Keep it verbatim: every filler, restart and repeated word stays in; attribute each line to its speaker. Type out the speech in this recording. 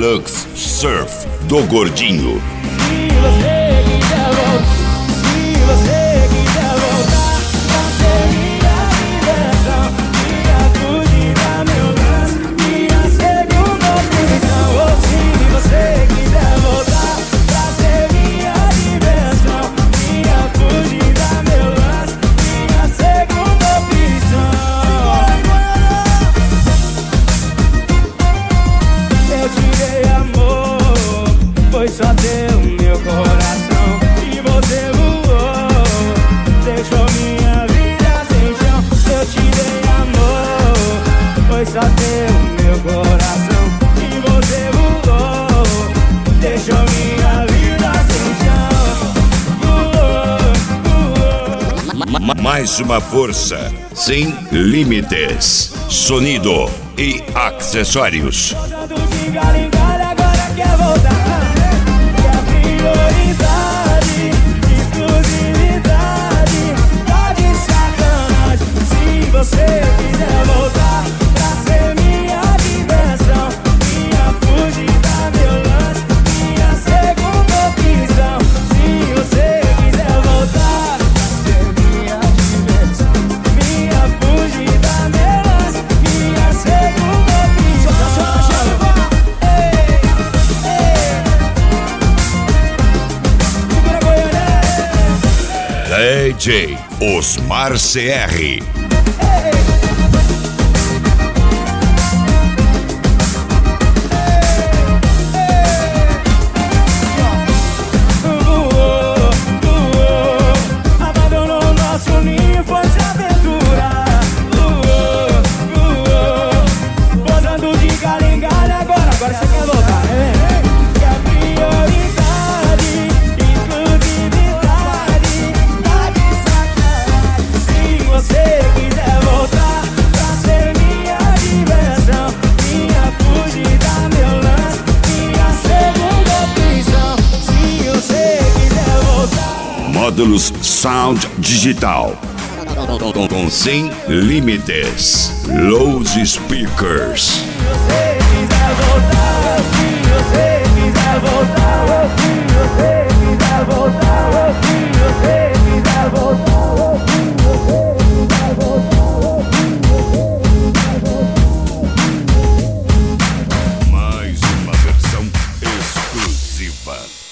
Speaker 1: Deluxe Surf do Gordinho.
Speaker 2: Se você quiser voltar, se você quiser voltar pra ser minha diversão, minha fugida, meu lance, minha segunda opção. Ou se você quiser voltar pra ser minha diversão, minha fugida, meu lance, minha segunda opção. Eu te dei amor, foi só teu meu coração, e você voou, deixou minha vida sem chão. Eu te dei amor, foi só teu meu coração, e você voou, deixou minha vida sem chão. Voou, voou.
Speaker 1: Ma- Mais uma força sem limites. Sonido e acessórios.
Speaker 2: Rodando de galho em galho, agora quer voltar. Que a prioridade, exclusividade, tá de sacanagem. Se você quiser voltar pra ser minha diversão, minha fugida, meu lance, minha segunda opção. Se você quiser voltar pra ser minha diversão, minha fugida, meu lance, minha segunda opção. Ei, ei, segura Goiânia.
Speaker 1: D J Osmar C R.
Speaker 2: Voou, voou, abandonou nosso ninho, foi-se aventura. Voou, voou, posando de galho em galho, agora, agora você quer voltar, né? Que a prioridade, exclusividade, tá de sacanagem. Se você quiser voltar pra ser minha diversão, minha fugida, meu lance, minha segunda opção. Se você quiser voltar.
Speaker 1: Módulos Sound Digital. Com sem limites. Low Speakers.
Speaker 2: Se você quiser voltar, se você quiser voltar, se você quiser voltar, se você quiser voltar, se você quiser voltar,
Speaker 1: Mais uma versão exclusiva.